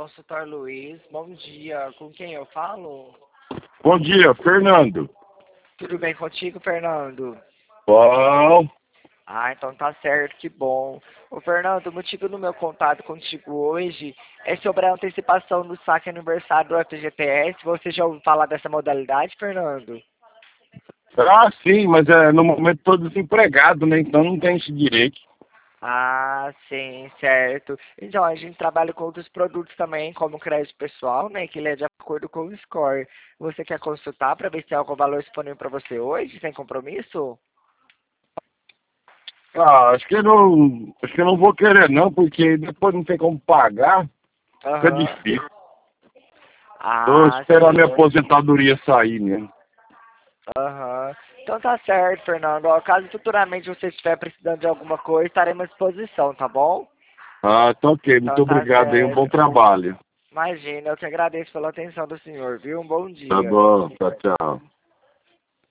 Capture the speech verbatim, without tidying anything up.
Consultor Luiz, bom dia. Com quem eu falo? Bom dia, Fernando. Tudo bem contigo, Fernando? Bom. Ah, então tá certo, que bom. Ô, Fernando, o motivo do meu contato contigo hoje é sobre a antecipação do saque aniversário do F G T S. Você já ouviu falar dessa modalidade, Fernando? Ah, sim, mas é, no momento estou desempregado, né? Então não tem esse direito. Ah, sim, certo. Então, a gente trabalha com outros produtos também, como crédito pessoal, né? Que ele é de acordo com o score. Você quer consultar para ver se tem algum valor disponível para você hoje, sem compromisso? Ah, acho que eu não. Acho que eu não vou querer não, porque depois não tem como pagar, fica Aham. difícil. Vou Ah, esperar minha sim. aposentadoria sair mesmo. Aham. Então tá certo, Fernando. Ó, caso futuramente você estiver precisando de alguma coisa, estaremos à disposição, tá bom? Ah, tá ok. Muito Então tá obrigado aí, um bom certo. trabalho. Imagina, eu te agradeço pela atenção do senhor, viu? Um bom Tá dia. bom, tchau, tchau.